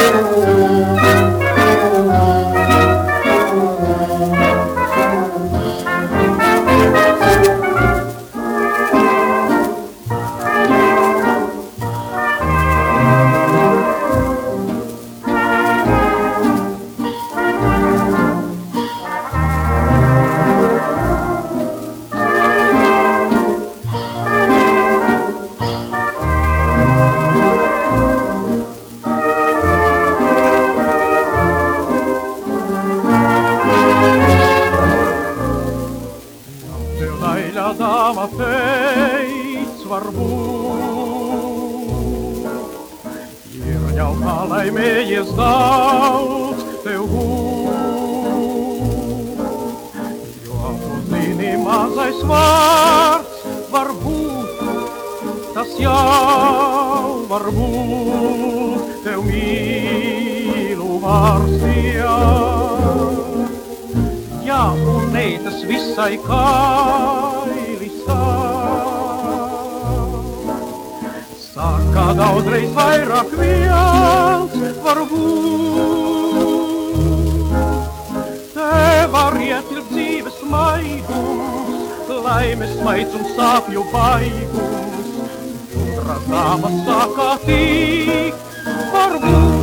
Dama feits varbūt, ir jau kā laimējies daudz tev būt, jo tu zini mazais vārds varbūt, tas jau varbūt tev mīlu vārds jā. Jā, un ne, tas visai kaili saka daudzreiz vairāk viens varbūt. Te var ietilpt dzīves maigums, laimes maids un sāpju baigums. Gudra dāma saka tik varbūt.